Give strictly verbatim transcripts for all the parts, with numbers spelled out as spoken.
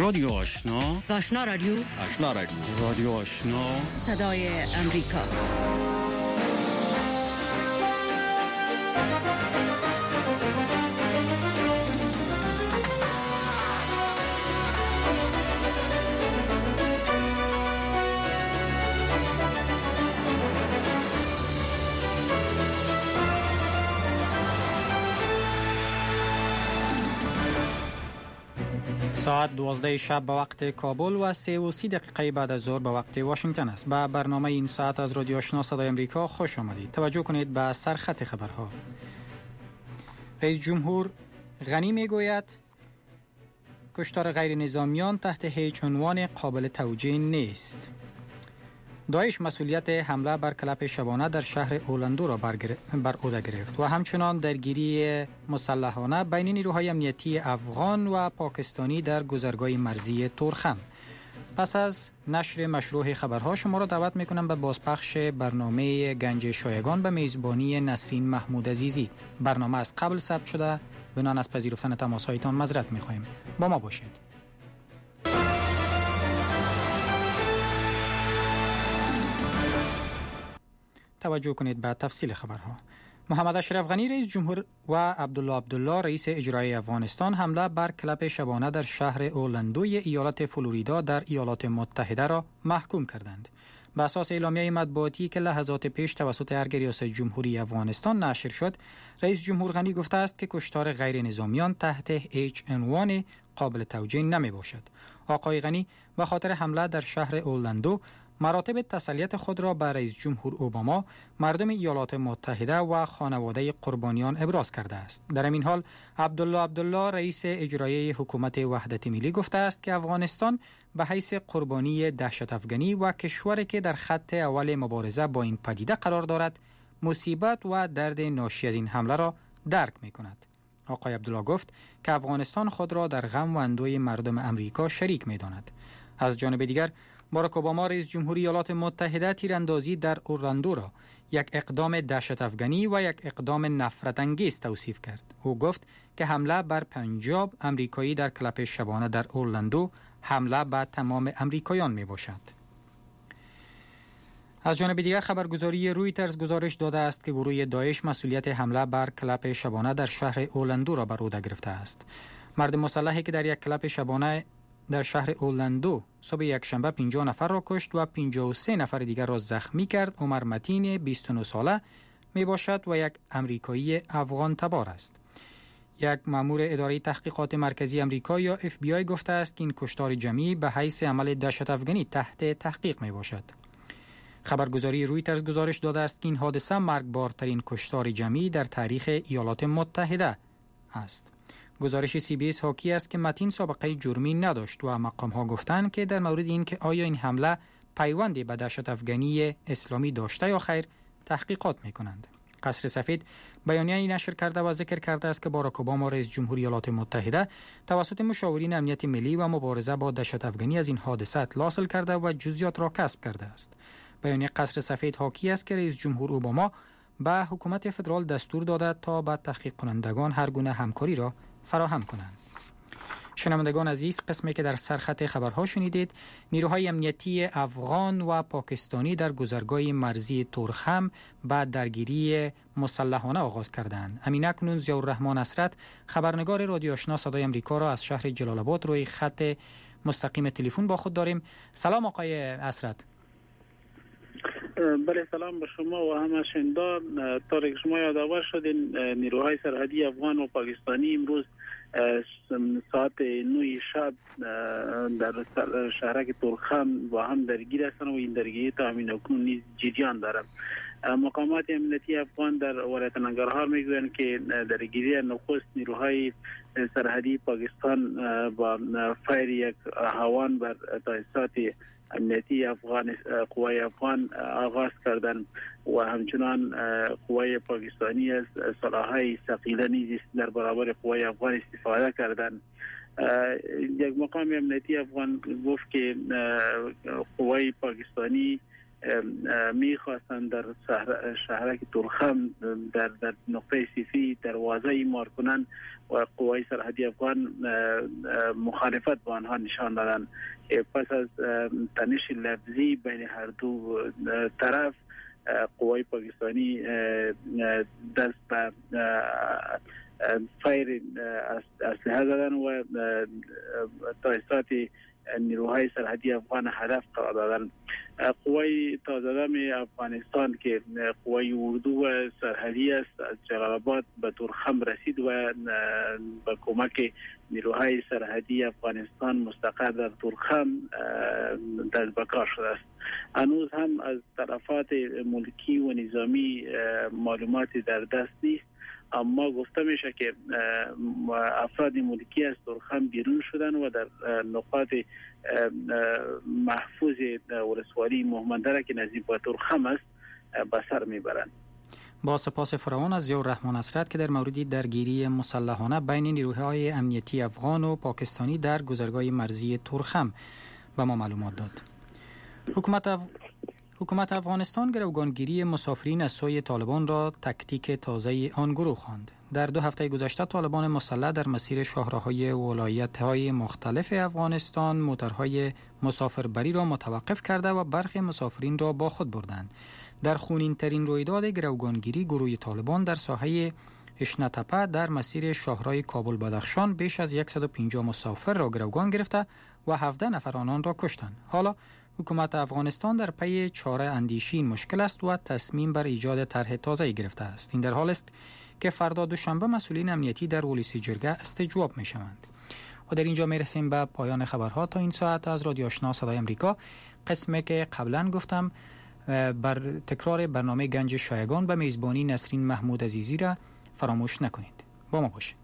رادیو آشنا، آشنا رادیو، آشنا رادیو، رادیو آشنا، صدای امریکا. ساعت دوازده شب به وقت کابل و سه و سی دقیقه بعد از ظهر به وقت واشنگتن است. به برنامه این ساعت از رادیو آشنا صدای امریکا خوش آمدید. توجه کنید به سرخط خبرها. رئیس جمهور غنی میگوید کشتار غیر نظامیان تحت هیچ عنوان قابل توجیه نیست. داعش مسئولیت حمله بر کلپ شبانه در شهر اورلاندو را بر عهده گرفت و همچنان درگیری مسلحانه بین نیروهای امنیتی افغان و پاکستانی در گذرگاه مرزی تورخم. پس از نشر مشروع خبرها شما را دعوت میکنم به بازپخش برنامه گنج شایگان به میزبانی نسرین محمود عزیزی. برنامه از قبل ثبت شده، بنابراین از پذیرفتن تماس‌هایتان معذرت میخواهیم. با ما باشید. توجه کنید به تفصیل خبرها. محمد اشرف غنی رئیس جمهور و عبدالله عبدالله رئیس اجرایی افغانستان حمله بر کلپ شبانه در شهر اورلاندوی ایالت فلوریدا در ایالات متحده را محکوم کردند. به اساس اعلامیه مطبوعاتی که لحظات پیش توسط ارگ ریاست جمهوری افغانستان نشر شد، رئیس جمهور غنی گفته است که کشتار غیر نظامیان تحت هیچ عنوان قابل توجیه نمی باشد. آقای غنی به خاطر حمله در شهر اورلاندو مراتب تسلیت خود را به رئیس جمهور اوباما، مردم ایالات متحده و خانواده قربانیان ابراز کرده است. در این حال عبدالله عبدالله رئیس اجرایی حکومت وحدت ملی گفته است که افغانستان به حیث قربانی دهشت افغانی و کشوری که در خط اول مبارزه با این پدیده قرار دارد، مصیبت و درد ناشی از این حمله را درک می کند. آقای عبدالله گفت که افغانستان خود را در غم و اندوه مردم امریکا شریک می داند. از جانب دیگر باراک اوباما رئیس جمهوری ایالات متحده تیراندازی در اورلاندو را یک اقدام دهشت افغانی و یک اقدام نفرت انگیز توصیف کرد. او گفت که حمله بر پنجاه امریکایی در کلپ شبانه در اورلاندو حمله به تمام امریکایان می باشد. از جانب دیگر خبرگزاری رویترز گزارش داده است که گروه داعش مسئولیت حمله بر کلپ شبانه در شهر اورلاندو را بر عهده گرفته است. مرد مسلحی که در یک کلپ شبانه در شهر اورلاندو صبح یک شنبه پنجاه نفر را کشت و پنجاه و سه نفر دیگر را زخمی کرد، عمر متین بیست و نه ساله می باشد و یک امریکایی افغان تبار است. یک مأمور اداره تحقیقات مرکزی امریکا یا اف بی آی گفته است که این کشتار جمعی به حیث عمل دهشت افغانی تحت تحقیق می باشد. خبرگزاری رویترز گزارش داده است که این حادثه مرگبارترین کشتار جمعی در تاریخ ایالات متحده است. گزارش سی بی اس حاکی است که متین سابقه جرمی نداشت و مقام‌ها گفتند که در مورد این که آیا این حمله پیوندی به دهشت افغانی اسلامی داشته یا خیر تحقیقات می‌کنند. قصر سفید بیانیه‌ای نشر کرده و ذکر کرده است که باراک اوباما رئیس جمهوری ایالات متحده توسط مشاورین امنیت ملی و مبارزه با دهشت افغانی از این حادثه اطلاع حاصل کرده و جزئیات را کسب کرده است. بیانیه قصر سفید حاکی است که رئیس جمهور اوباما به حکومت فدرال دستور داده تا با تحقیق کنندگان هر گونه همکاری را فراهم کنند. شنوندگان عزیز، قسمی که در سرخط خبرها شنیدید، نیروهای امنیتی افغان و پاکستانی در گذرگاه مرزی تورخم بعد درگیری مسلحانه آغاز کردند. امین اکنون ضیاءالرحمن اسرت، خبرنگار رادیو آشنا صدای امریکا را از شهر جلال آباد روی خط مستقیم تلفن با خود داریم. سلام آقای اسرت. بله، سلام به شما و همه شنوندگان. طوری که شما یادآور شدین، نیروهای سرحدی افغان و پاکستانی امروز ساعت نه شب در شهرک تورخم با هم درگیر هستند و این درگیری تا همین اکنون نیز جریان دارد. مقامات امنیتی افغان در ولایت ننگرهار میگویند که درگیری نخست نیروهای سرحدی پاکستان با فایر یک هاوان بر تاسیسات امنیتی افغان قوای افغان آغاز کردند و همچنان قوای پاکستانی از سلاح‌های ثقیله نیز در برابر قوای افغان استفاده کردند. یک مقام امنیتی افغان گفت که قوای پاکستانی میخواستند در شهرک تورخم در در نقطه سیسی دروازه ایمار کنند و قوای سرحدی افغان مخالفت با آنها نشان دادند. پس از تنش لفظی بین هر دو طرف قوای پاکستانی دست به فایر اسلحه زدن و تاسیسات نیروهای سرحدی افغان هدف قرار دادن. قوای تازه‌دم افغانستان که قوای اردو و سرحدی است از جلال آباد به تورخم رسید و با کمک نیروهای سرحدی افغانستان مستقر در تورخم دست به کار شده است. هنوز هم از طرفات ملکی و نظامی معلوماتی در دست نیست، اما گفته میشه که افراد ملکی از تورخم بیرون شدن و در نقاط محفوظ ولسوالی محمدره که نزدیک به تورخم است به سر میبرند. با سپاس فراوان از ضیاء الرحمن اسرت که در مورد درگیری مسلحانه بین نیروهای امنیتی افغان و پاکستانی در گذرگاه مرزی تورخم به ما معلومات داد. حکومت اف... حکومت افغانستان گروگانگیری مسافرین از سوی طالبان را تکتیک تازه آن گروه خواند. در دو هفته گذشته طالبان مسلح در مسیر شاهراهای ولایت‌های مختلف افغانستان موترهای مسافربری را متوقف کرده و برخی مسافرین را با خود بردند. در خونین‌ترین رویداد گروگانگیری گروه طالبان در ساحه اشنتپه در مسیر شاهرای کابل بدخشان بیش از صد و پنجاه مسافر را گروگان گرفته و هفده نفر آنان را کشتند. حالا حکومت افغانستان در پی چاره اندیشی این مشکل است و تصمیم بر ایجاد طرح تازه گرفته است. این در حال است که فردا دوشنبه مسئولین امنیتی در ولسی جرگه استجواب می شوند. و در اینجا می رسیم به پایان خبرها تا این ساعت از رادیو آشنا صدای امریکا. قسمی که قبلا گفتم بر تکرار برنامه گنج شایگان به میزبانی نسرین محمود عزیزی را فراموش نکنید. با ما باشید.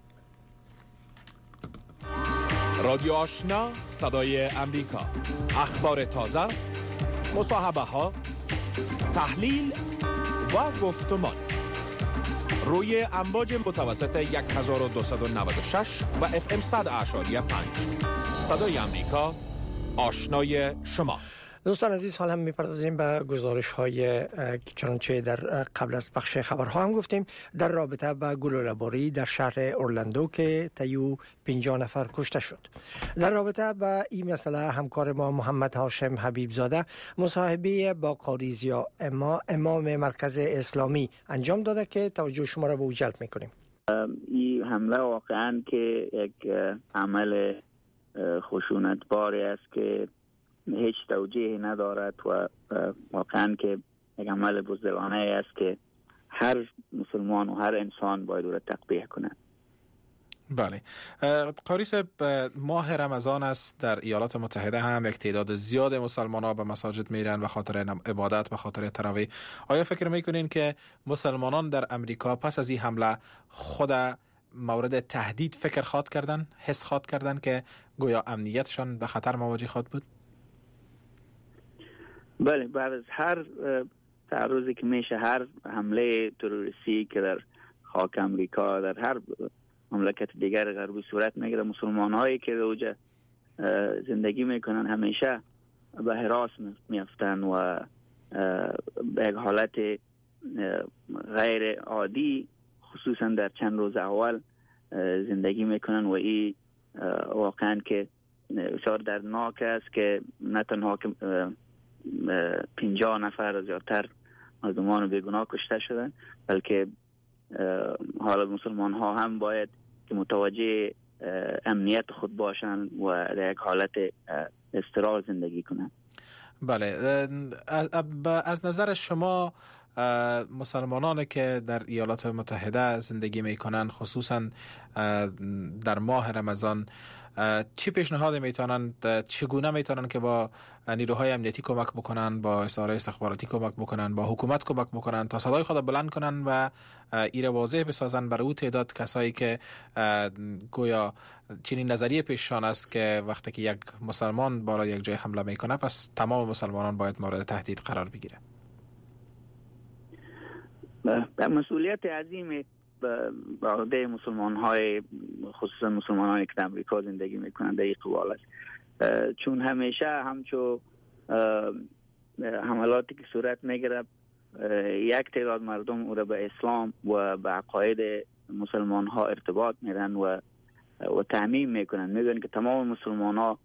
رادیو آشنا صدای امریکا، اخبار تازه، مصاحبه ها، تحلیل و گفتمان روی امواج متوسط هزار و دویست و نود و شش و اف ام صد اعشاری پنج. صدای امریکا، آشنای شما. دوستان عزیز، حالا هم میپردازیم به گزارش های چنانچه در قبل از بخش خبرها هم گفتیم در رابطه با گلوله‌باری در شهر اورلندو که تیو پنجاه نفر کشته شد. در رابطه با این مسئله همکار ما محمد هاشم حبیب زاده مصاحبه با قاری ضیا امام مرکز اسلامی انجام داده که توجه شما را به او جلب میکنیم. این حمله واقعا که یک عمل خشونتباری است که هیچ توجیهی ندارد و واقعا که یک عمل بزدلانه است که هر مسلمان و هر انسان باید او را تقبیح کنند. بله، قاری صاحب، ماه رمضان است. در ایالات متحده هم یک تعداد زیاد مسلمان ها به مساجد میرن به خاطر عبادت، به خاطر تراویح. آیا فکر میکنین که مسلمانان در امریکا پس از این حمله خود مورد تهدید فکر خواد کردن، حس خواد کردن که گویا امنیتشان به خطر مواجه خواد بود؟ بله، بعد از هر تعرضی که میشه، هر حمله تروریستی که در خاک امریکا در هر مملکت دیگر غربی صورت میگیره، مسلمان هایی که اوجا زندگی میکنن همیشه به هراس میافتن و به یک حالت غیر عادی خصوصا در چند روز اول زندگی میکنن و این واقعا که بسیار دردناک است که نه تنها که پنجاه نفر زیادتر مردمان بیگناه کشته شدن، بلکه حالا مسلمان ها هم باید که متوجه امنیت خود باشند و در یک حالت استقرار زندگی کنند. بله، از نظر شما مسلمانانی که در ایالات متحده زندگی میکنن خصوصا در ماه رمضان چی پیشنهاد میتونن، چگونه میتونن که با نیروهای امنیتی کمک بکنن، با اداره استخباراتی کمک بکنن، با حکومت کمک بکنن تا صدای خود بلند کنن و ایره واضح بسازن برای او تعداد کسایی که گویا چنین نظریه پیششان است که وقتی که یک مسلمان برای یک جای حمله میکنه پس تمام مسلمانان باید مورد تهدید قرار بگیره؟ به مسئولیت عظیم به عهده مسلمان های خصوصا مسلمان هایی که در امریکا زندگی میکنند در این قبال است، چون همیشه همچو حملاتی که صورت میگیره یک تعداد مردم او را به اسلام و به عقاید مسلمان ها ارتباط میدن و و تعمیم میکنن، میگن که تمام مسلمان ها